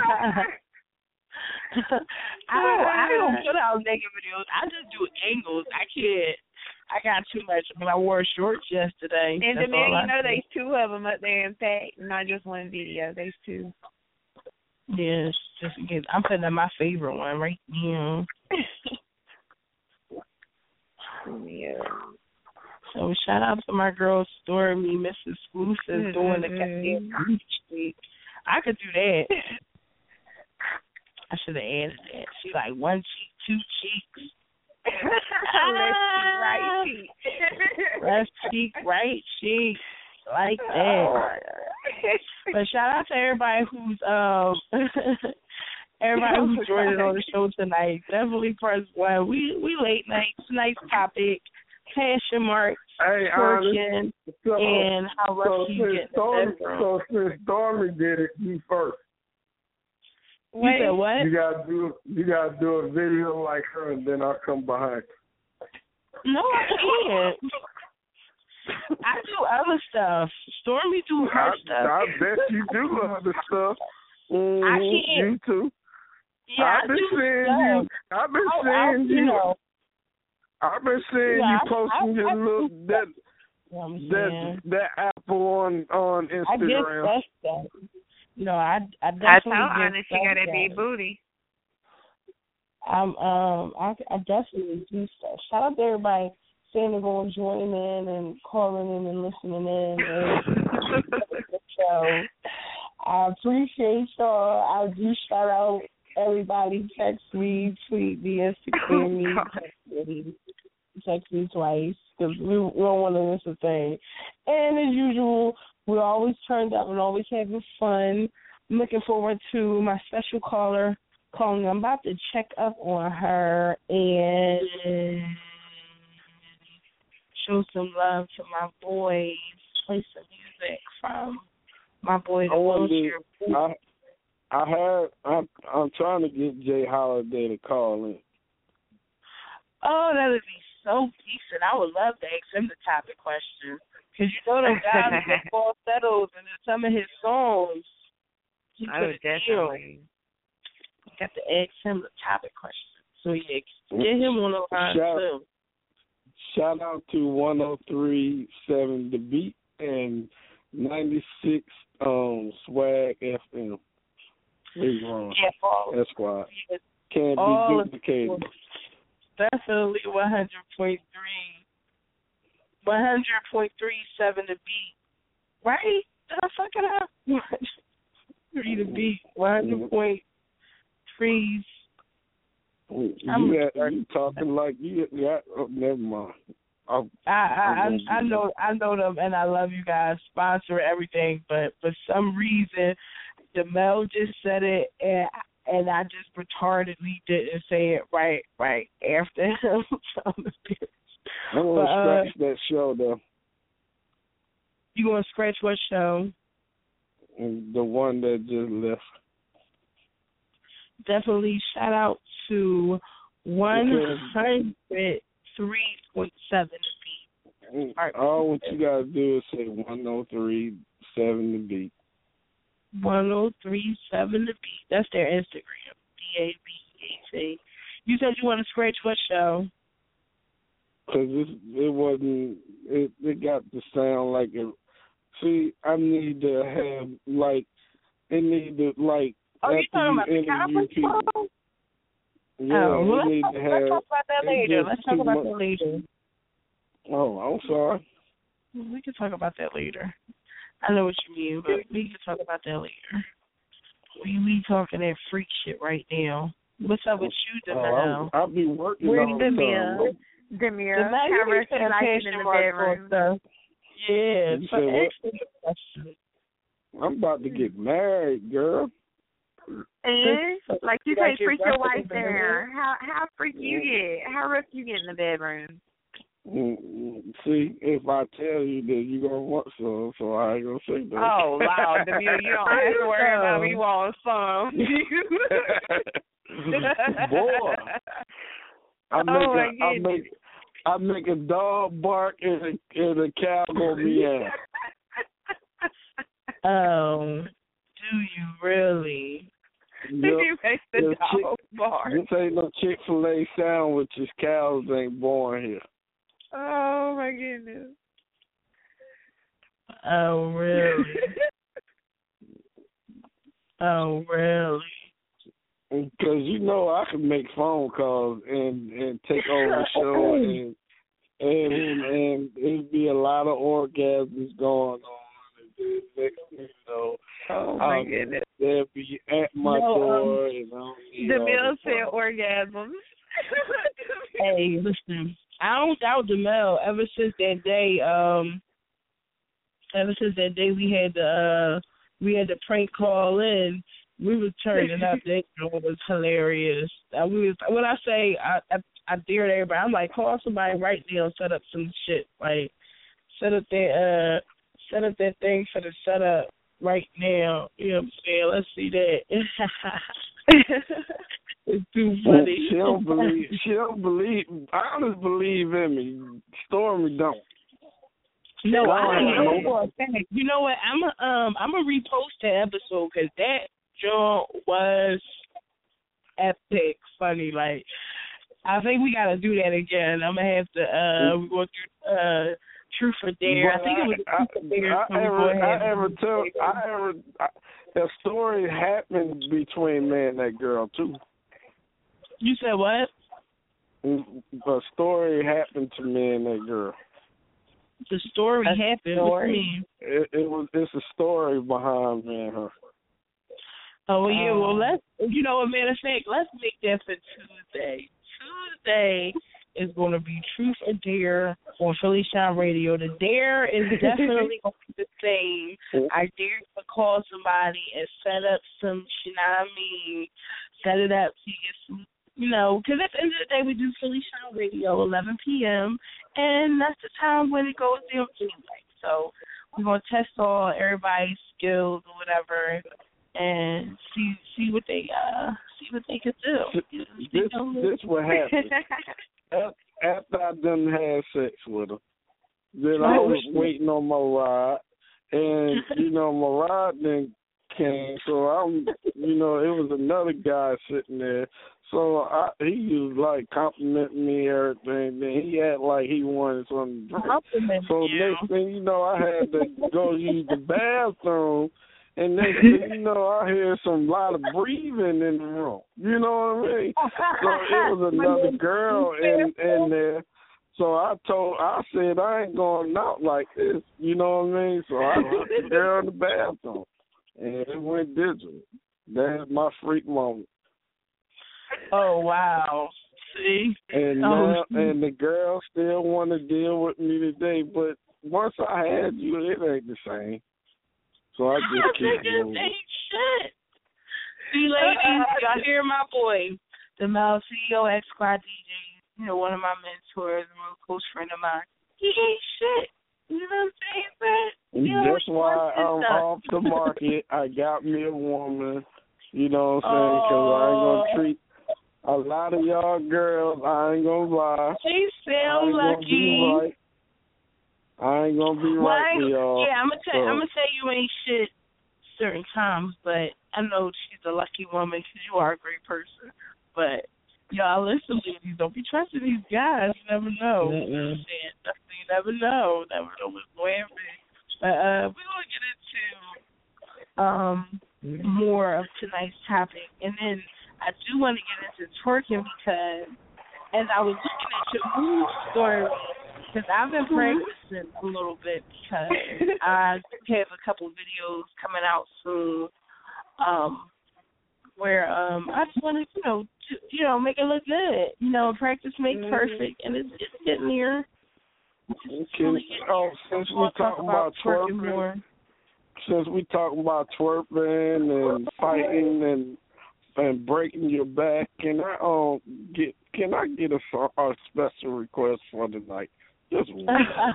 I don't. I don't put out naked videos. I just do angles. I can't. I got too much. But I wore shorts yesterday. And That's Demille, all I you know, do. there's two of them up there, in fact, not just one video. There's two. Yes, just in case. I'm putting up my favorite one right now. Yeah. So shout out to my girl Stormy, Miss Exclusive, Mm-hmm. doing the goddamn beach week. I could do that. I should have added that. She like one cheek two cheeks. Left cheek, right cheek. Left cheek, right cheek. Like that. Oh, but shout out to everybody who's um everybody who's joining on the show tonight. Definitely press one. We we late night, nice topic. Passion marks, hey, twerking, so, and how rough so you since get in Stormy, the bedroom. So since Stormy did it, you first. You said what? You gotta do you gotta do a video like her, and then I'll come behind. No, I can't. I do other stuff. Stormy do her I, stuff. I bet you do other stuff. Mm-hmm. I can't. You too. Yeah, I've I been do seeing stuff. you. I've been I, I, seeing you. you. Know, I've been seeing yeah, you I, posting I, your I, little that you know what I'm that saying? that apple on on I get Instagram. stuff done. No, I I I definitely told get Anna she stuff got that big done. booty. I'm um I I definitely do stuff. Shout out to everybody saying they're going to join in and calling in and listening in and the show. I appreciate y'all. I do shout out everybody. Text me, tweet me, Instagram me, text me, text me twice because we, we don't want to miss a thing. And as usual, we're always turned up and always having fun. I'm looking forward to my special caller calling. I'm about to check up on her and show some love to my boys. Play some music from my boy. I wonder. I I had. I'm I'm trying to get Jay Holiday to call in. Oh, that would be so decent. I would love to ask him the topic question because you know those guys get falsettos and some of his songs. He I would definitely. You got to ask him the topic question. So yeah, get him on the line Shout, too. Shout out to one oh three point seven The Beat and ninety-six um Swag F M. He's wrong. Yeah, all, Esquire. Yeah, Can't all be duplicated. Definitely one hundred point three. one hundred point three seven The Beat. Right? Did I fuck it up? one hundred point three The Beat. one hundred point three. You, got, you talking like you got, oh, never mind. I'll, I I I, I know that. I know them and I love you guys, sponsor everything, but for some reason Demel just said it and and I just retardedly didn't say it right right after him. I'm gonna but, uh, scratch that show though. You gonna scratch what show? The one that just left. Definitely shout out to one hundred three point seven The Beat. All what you gotta do is say one oh three point seven The Beat. one oh three point seven The Beat. That's their Instagram. D A B E A T. You said you want to scratch what show? Because it, it wasn't, it, it got to sound like it. See, I need to have, like, it need to, like, oh, you talking about the conference call? Yeah, oh, well, need let's, to talk, have, let's talk about that later. Let's talk about much. that later. Oh, I'm sorry. We can talk about that later. I know what you mean, but we can talk about that later. We we talking that freak shit right now. What's up with you, Demel? Oh, I'll, I'll be working Where's all the Demir? time. Demir, Demel, how you much be you like it in the bedroom? Yeah, You so said what? actually, I'm about to get married, girl. And like you Gotta can't get freak your rough in wife the there. How how freak you get? How rough you get in the bedroom? Mm, See, if I tell you that you're going to want some, so I ain't going to say that. Oh, wow, Demir, you don't have to worry about me wanting some. Boy, I make, Oh, my a, I make I make a dog bark and a, and a cow go meow. um, do you really? Yep. You make the This dog bark. This ain't no Chick-fil-A sandwiches. Cows ain't born here. Oh, my goodness. Oh, really? Oh, really? Because you know I can make phone calls and, and take over the show, and and and it'd be a lot of orgasms going on. And next thing you know, Oh, my um, goodness. they'll be at my No, um, door, and I'll see The all meal the said fun. orgasms. Hey, listen, I don't doubt Demel. Ever since that day, um, ever since that day we had the uh, we had the prank call in, we was turning up. That joint was hilarious. Uh, we was when I say I, I I dared everybody. I'm like, call somebody right now and set up some shit. Like set up that uh set up that thing for the setup right now. You know what I'm saying? Let's see that. It's too funny. She don't believe. She don't believe. I just believe in me. Stormy don't. No, I Stormy know don't. for a fact. You know what? I'm a, um I'm gonna repost that episode because that joint was epic, funny. Like I think we gotta do that again. I'm gonna have to. Uh, we're going through uh, Truth or Dare. But I think it was I, Truth or Dare. I, So I, we're ever, gonna have I ever tell. I ever. I, a story happened between me and that girl too. You said what? A story happened to me and that girl. The story A happened. story? What do you mean? It, it was. It's a story behind me and her. Oh yeah. Well, Um, let's. You know what, matter of fact, let's make that for Tuesday. Tuesday is going to be Truth or Dare on Philly Shine Radio. The dare is definitely going to be the same. I dare you to call somebody and set up some, you know what I mean, set it up to get some, you know, because at the end of the day, we do Philly Shine Radio, eleven p.m., and that's the time when it goes down anyway. So we're going to test all everybody's skills or whatever and see see what they uh see what they could do. You know, This they know- this what happened. Af- After I done had sex with her, then I Oh, was shit. waiting on my ride, and you know my ride then came, so I'm, you know, it was another guy sitting there, so I, he was like complimenting me and everything. Then he had like he wanted something to drink. Compliment So you. next thing you know, I had to go use the bathroom. And next thing you know, I hear some lot of breathing in the room. You know what I mean? So it was another girl in in there. So I told, I said, I ain't going out like this. You know what I mean? So I took the girl in the bathroom, and it went digital. That's my freak moment. Oh wow! See, And Oh, now, shoot. and the girl still want to deal with me today, but once I had you, it ain't the same. So I just keep niggas moving. ain't shit. See, ladies, y'all hear my boy, the Mel C E O X Squad D J. You know, one of my mentors, a real close friend of mine. He ain't shit. You know what I'm saying, man? You know, That's he why wants his I'm stuff. off the market. I got me a woman. You know what I'm saying? Because I ain't Oh. gonna treat a lot of y'all girls. I ain't gonna lie. She I sound ain't gonna lucky. be right. I ain't gonna be Well, I right ain't- for y'all. yeah, I'm gonna tell so. I'm gonna say you ain't shit certain times, but I know she's a lucky woman because you are a great person. But y'all, listen, ladies, don't be trusting these guys. You never know. You know what I'm saying? You never know. Never know what's going to happen. But uh, we're gonna get into um more of tonight's topic, and then I do want to get into twerking because as I was looking at your move story. Because I've been practicing a little bit because I have a couple of videos coming out soon, um, where um I just want to, you know, to, you know, make it look good. You know, practice makes perfect, and it's it's getting here. It's Can, really getting oh, here. since So we we'll talk about twerking twerking, more. since we talk about twerking and fighting and and breaking your back, can I um get can I get a, so- a special request for tonight? Just one.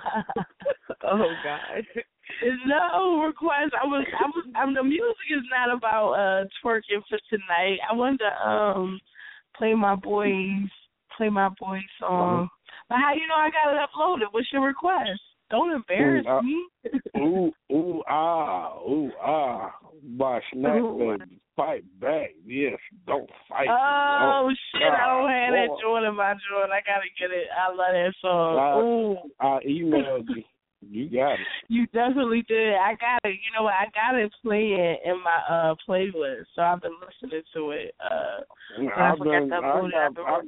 Oh God. No request. I was, I was. I mean, the music is not about uh twerking for tonight. I wanted to um play my boys, play my boys song. But how you know I got it uploaded? What's your request? Don't embarrass Ooh, I- me. Ooh, ooh, ah, ooh, ah, by Snack Ooh. Baby. Fight back. Yes, don't fight. Oh shit! I don't have that God, joint in my joint. I gotta get it. I love that song. I- Ooh. I emailed you. You got it. You definitely did. I got it. You know what? I got it playing in my uh playlist, so I've been listening to it. Uh, when I I've forgot been, to I upload it. I've got, been I working.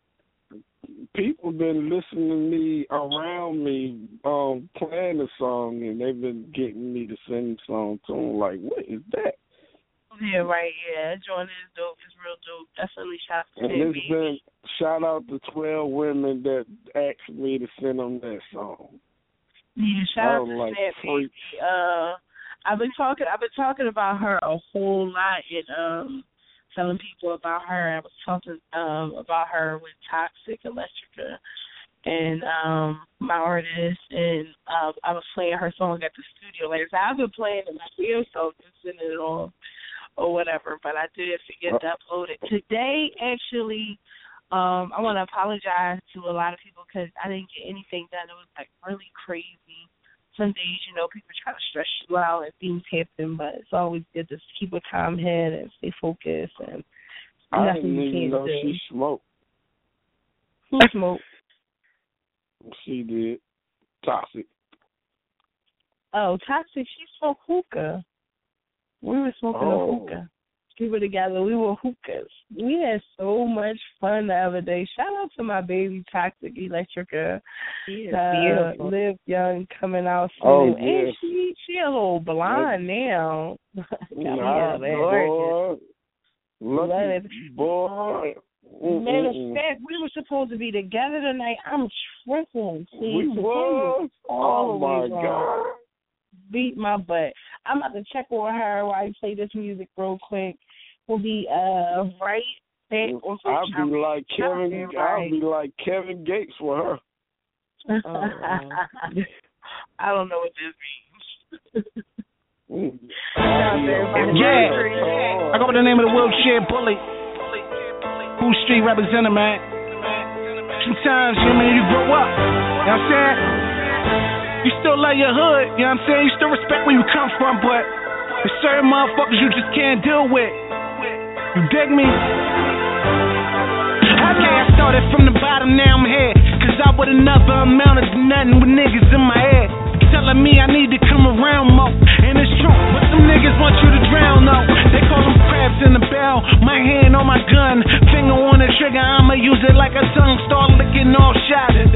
got people been listening to me around me, um, playing the song, and they've been getting me to sing the song to them. Like, what is that? Yeah, right. Yeah, that joint is dope. It's real dope. Definitely shout out to And that it's baby. been shout out to twelve women that asked me to send them that song. Yeah, shout I out was to like, that freak. baby. Uh, I've been talking. I've been talking about her a whole lot and um, telling people about her. I was talking um about her with Toxic Electrica and um my artist, and uh, I was playing her song at the studio later. So I've been playing it myself, so just sending it on or whatever. But I did forget to upload it today. Actually, um, I want to apologize to a lot of people because I didn't get anything done. It was like really crazy. Some days, you know, people try to stress you out and things happen, but it's always good to keep a calm head and stay focused. And I nothing didn't you even can't know do. she smoked. Who smoked? She did. Toxic. Oh, Toxic, she smoked hookah. We were smoking Oh. a hookah. We were together. We were hookahs. We had so much fun the other day. Shout out to my baby Toxic Electrica. She is uh, beautiful. Live Young coming out soon. Oh, And yes. she she a little blonde now. Nah, yeah, boy. Love Lucky it. boy. Matter of Mm-mm-mm. fact, we were supposed to be together tonight. I'm tripping. See, We was? all Oh, the my way wrong. God. Beat my butt. I'm about to check on her while I play this music real quick. We'll be uh right back on I'll be like Kevin. Right. I'll be like Kevin Gates for her. I don't know what this means. Yeah, I go by the name of the wheelchair bully. Who street representative, man. Sometimes, you know what I mean, you grow up. You know what I'm saying? You still love your hood, you know what I'm saying? You still respect where you come from, but there's certain motherfuckers you just can't deal with. You dig me? Okay, I started from the bottom, now I'm here. Cause I would have never amounted to nothing with niggas in my head. Telling me I need to come around more. And it's true, but some niggas want you to drown though. They call them crabs in the barrel. My hand on my gun, finger on the trigger, I'ma use it like a tongue. Start licking all shots. With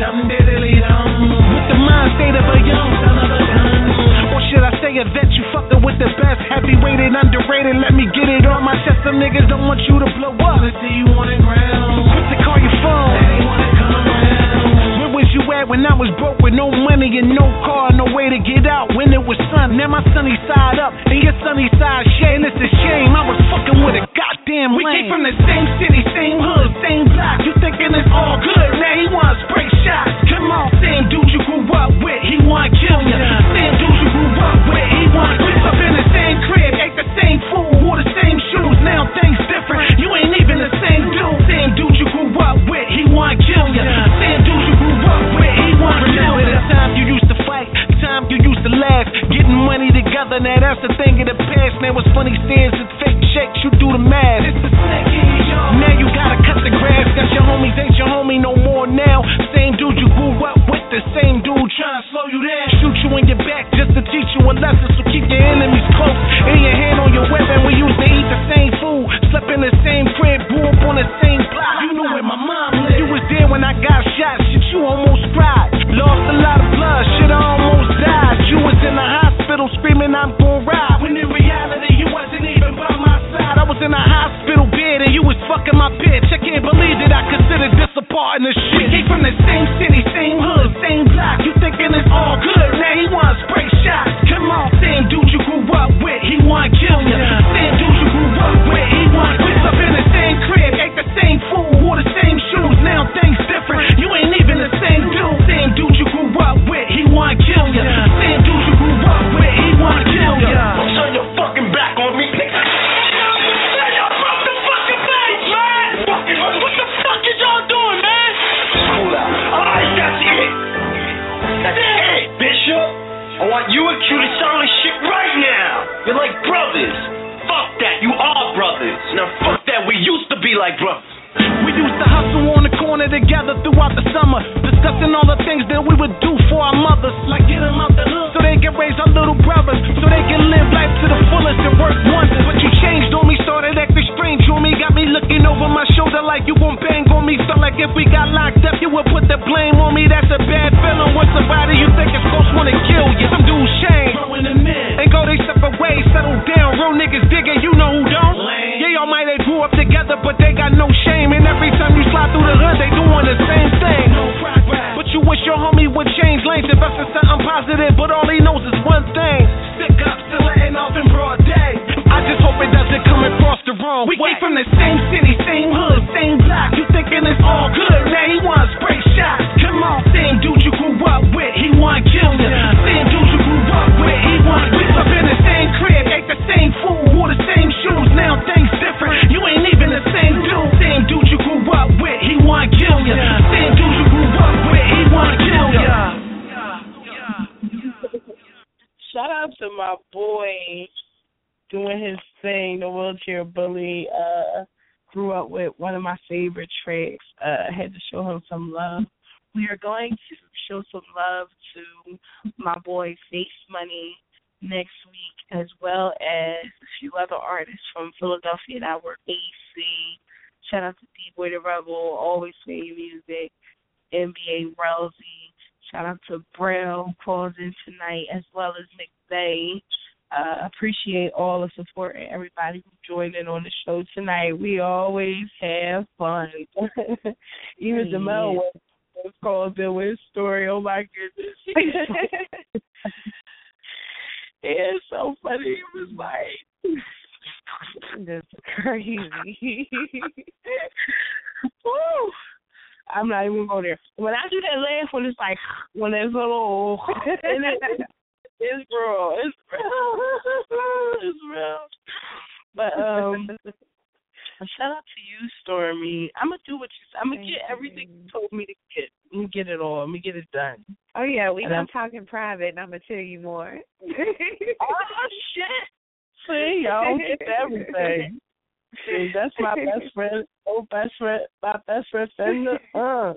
the mind state of a young son of a gun. Or should I say a vet, you fucking with the best. Heavyweighted, underrated, let me get it on my chest. Some niggas don't want you to blow up. Let's see you on the ground. Quick to call your phone. They wanna come around. Where was you at when I was broke with no money and no car, no way to get out when it was sun? Now my sunny side up and your sunny side shade. It's a shame I was fucking with a goddamn lame. We came from the same city, same hood, same block. You thinking it's all good? Now he wants spray shots. Come on, same dude you grew up with, he wanna kill ya. Same dude you grew up with, he wanna kill up in the same crib, ate the same food, wore the same shoes. Now things different. You ain't even the same dude. Same dude you grew up with, he wanna kill ya. Same dude you grew up with, he wanna kill ya. The time you used to fight, the time you used to laugh, getting money together. Now that's the thing of the past. Now it's funny stares, it's fake shakes. You do the math. It's the snake in your. Now you gotta cut the grass. Got your homies ain't your homie no more now. Same dude you grew up with, the same dude trying to slow you down. Shoot you in your back just to teach you a lesson. So keep your enemies close and your hand on your weapon. We used to eat the same food, slept in the same crib, grew up on the same block. You knew where my mom lived. You was there when I got shot. Shit, you almost cried. Lost a lot of blood. Shit, I almost died. You was in the hospital screaming I'm gon' ride. When in reality you wasn't even by my side. I was in a hospital bed and you was fucking my bitch. I can't believe that I considered this a part of the shit. Came from the same city, same hood, same block. You thinking it's all good? Now he wants spray shots. Come on, same dude you grew up with, he wanna kill ya. Same dude you grew up with, he wanna kill ya. Up in the same crib, ate the same food, wore the same shoes. Now things different. You ain't even the same dude. Same dude you grew up with, he wanna kill ya. Same dude you grew up with, he wanna kill ya. Don't turn your fucking back on me, nigga. What the fuck is y'all doing, man? Cool out. Alright, that's it. That's it, Bishop. I want you and Q to sound this shit right now. You're like brothers. Fuck that, you are brothers. Now fuck that, we used to be like brothers. We used to hustle on the corner together throughout the summer, discussing all the things that we would do for our mothers. Like get them out the hood so they can raise our little brothers, so they can live life to the fullest and work wonders. But you changed on me, started acting strange on me, got me looking over my shoulder like you gon' bang on me. Felt like if we got locked up, you would put the blame on me. That's a bad feeling when somebody you think is close wanna kill you. Some dudes shame, throwing them in, and go they separate ways, settle down. Real niggas digging, you know who don't. Yeah, y'all might have grew up together, but they got no shame. And every time you slide through the hood, the same thing. No progress. But you wish your homie would change lanes, invest in something positive, but all he knows is one thing. Stick up, still letting off in broad day. I just hope it doesn't come across the wrong way. We came from the same city, same hood, same block. You thinking it's all good, man, he wants spray shots. Come on, same dude you grew up with, he want to kill you. Same dude you grew up with, he want to up in the same crib, ate the same food, wore the same shoes. Now things different, you ain't even the same dude. Same dude you grew up with, he want to kill you. Same dude you grew up with, he want to kill you. Shout out to my boy doing his thing, the wheelchair bully. Uh, grew up with one of my favorite tracks. Uh, I had to show him some love. We are going to show some love to my boy Face Money next week, as well as a few other artists from Philadelphia that were A C. Shout out to D-Boy the Rebel, Always Playing Music, N B A Rousey. Shout out to Braille, who calls in tonight, as well as McVeigh. Uh, appreciate all the support and everybody who joined in on the show tonight. We always have fun. Even yeah. Jamel was called in with his story. Oh, my goodness. It's so funny. It was like... That's crazy. Woo. I'm not even going there. When I do that laugh, when it's like, when it's a little... and it, it's real. It's real. It's real. But, um... shout out to you, Stormy. I'm going to do what you I'm going to get everything you told me to get. I'm going to get it all. I'm going to get it done. Oh, yeah. We're going to talk in private, and I'm going to tell you more. Oh, shit. See, y'all get everything. See, that's my best friend. Oh, best friend. My best friend, Fender. Uh.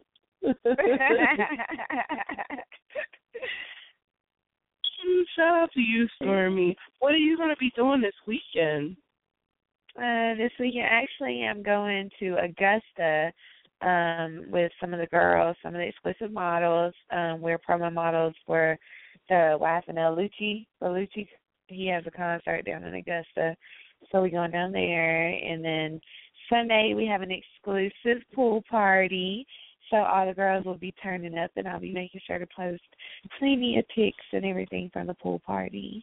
Shout out to you, Stormy. What are you going to be doing this weekend? Uh, this weekend, actually, I'm going to Augusta um, with some of the girls, some of the exclusive models. Um, we're promo models for the Y F N L Lucci. For Lucci, he has a concert down in Augusta, so we're going down there. And then Sunday, we have an exclusive pool party. So all the girls will be turning up, and I'll be making sure to post plenty of pics and everything from the pool party.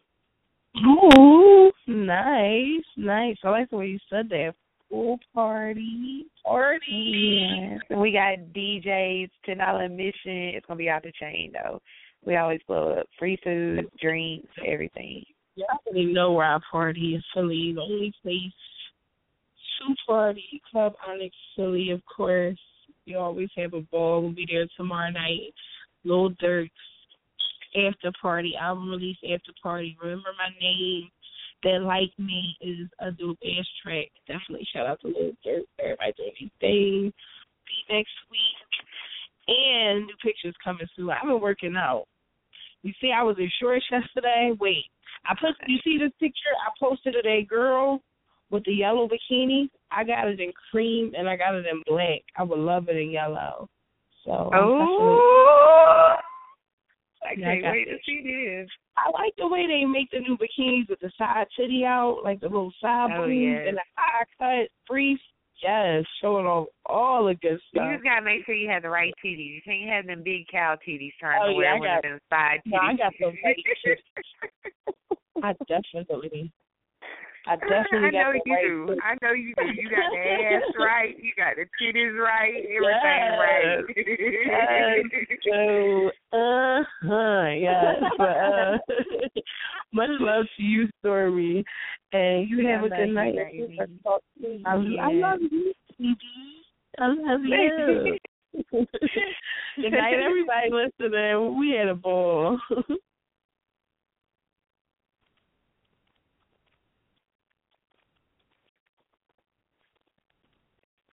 Ooh, nice, nice. I like the way you said that. Pool party, party. Yes. And we got D Js, ten dollars admission. It's going to be out the chain, though. We always blow up free food, drinks, everything. Yeah, I already know where I party in Philly. The only place, Shoe Party, Club Onyx Philly, of course. We always have a ball. We'll be there tomorrow night. Lil Durk's after party, album release after party. Remember My Name, That Like Me is a dope ass track. Definitely shout out to Lil Durk. Everybody doing these things. Be next week. And new pictures coming soon. I've been working out. You see, I was in shorts yesterday. Wait, I put. You see this picture? I posted of a girl with the yellow bikini. I got it in cream and I got it in black. I would love it in yellow. So oh, I yeah, can't I wait this. to see this. I like the way they make the new bikinis with the side titty out, like the little side oh, boobs yes. and the high cut brief. Yes, showing off all the good stuff. You just gotta make sure you have the right titties. You can't have them big cow titties trying oh, to wear yeah, one got, of them side titties. No, I got the right titties. I definitely. I definitely I know got the you right do. titties. I know you do. You got the ass right. You got the titties right. Everything yes. right. Yes. So, uh huh. Yes. But, uh, much love to you, Stormy, and you have I a good you, night. I, yes. I love you, baby. I love you. Good night, everybody listening. We had a ball.